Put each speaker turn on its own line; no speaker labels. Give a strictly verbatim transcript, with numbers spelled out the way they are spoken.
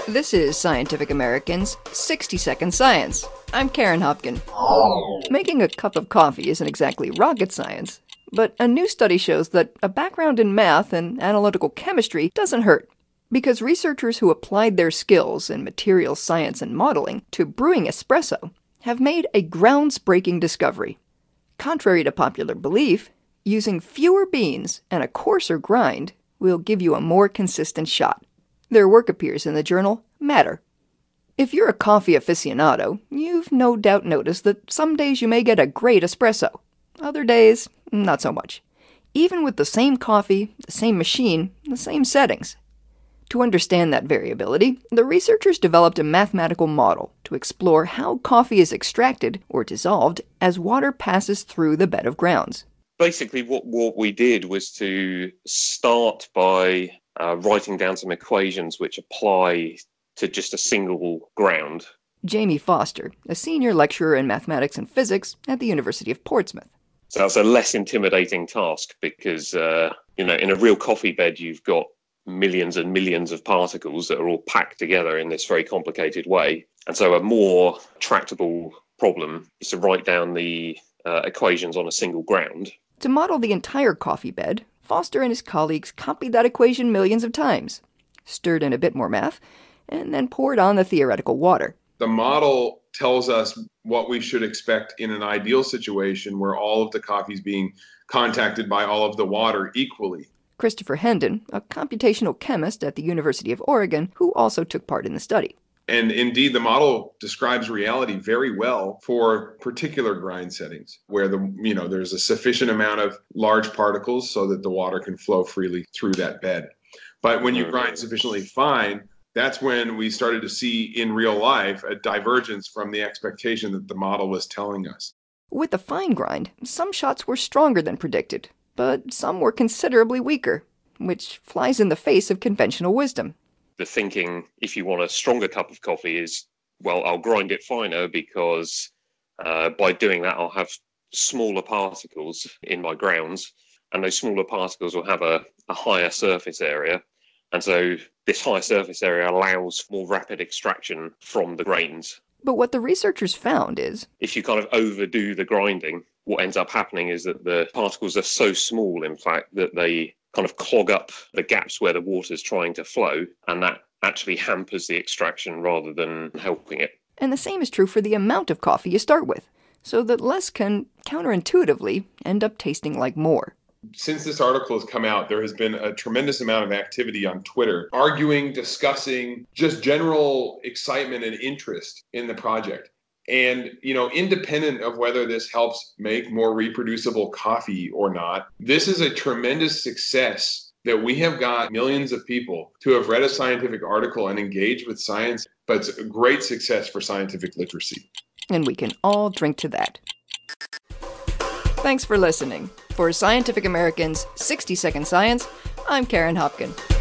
This is Scientific American's sixty second Science. I'm Karen Hopkin. Making a cup of coffee isn't exactly rocket science, but a new study shows that a background in math and analytical chemistry doesn't hurt, because researchers who applied their skills in materials science and modeling to brewing espresso have made a grounds-breaking discovery. Contrary to popular belief, using fewer beans and a coarser grind will give you a more consistent shot. Their work appears in the journal Matter. If you're a coffee aficionado, you've no doubt noticed that some days you may get a great espresso. Other days, not so much. Even with the same coffee, the same machine, the same settings. To understand that variability, the researchers developed a mathematical model to explore how coffee is extracted or dissolved as water passes through the bed of grounds.
Basically, what, what we did was to start by uh, writing down some equations which apply to just a single ground.
Jamie Foster, a senior lecturer in mathematics and physics at the University of Portsmouth.
So that's a less intimidating task because, uh, you know, in a real coffee bed, you've got millions and millions of particles that are all packed together in this very complicated way. And so a more tractable problem is to write down the uh, equations on a single ground.
To model the entire coffee bed, Foster and his colleagues copied that equation millions of times, stirred in a bit more math, and then poured on the theoretical water.
The model tells us what we should expect in an ideal situation where all of the coffee is being contacted by all of the water equally.
Christopher Hendon, a computational chemist at the University of Oregon, who also took part in the study.
And indeed, the model describes reality very well for particular grind settings where the you know there's a sufficient amount of large particles so that the water can flow freely through that bed. But when you grind sufficiently fine, that's when we started to see in real life a divergence from the expectation that the model was telling us.
With the fine grind, some shots were stronger than predicted, but some were considerably weaker, which flies in the face of conventional wisdom.
The thinking, if you want a stronger cup of coffee, is, well, I'll grind it finer because uh, by doing that, I'll have smaller particles in my grounds, and those smaller particles will have a, a higher surface area. And so this high surface area allows more rapid extraction from the grains.
But what the researchers found is,
if you kind of overdo the grinding, what ends up happening is that the particles are so small, in fact, that they kind of clog up the gaps where the water is trying to flow, and that actually hampers the extraction rather than helping it.
And the same is true for the amount of coffee you start with, so that less can, counterintuitively, end up tasting like more.
Since this article has come out, there has been a tremendous amount of activity on Twitter, arguing, discussing, just general excitement and interest in the project. And, you know, independent of whether this helps make more reproducible coffee or not, this is a tremendous success that we have got millions of people to have read a scientific article and engaged with science, but it's a great success for scientific literacy.
And we can all drink to that. Thanks for listening. For Scientific American's sixty second Science, I'm Karen Hopkin.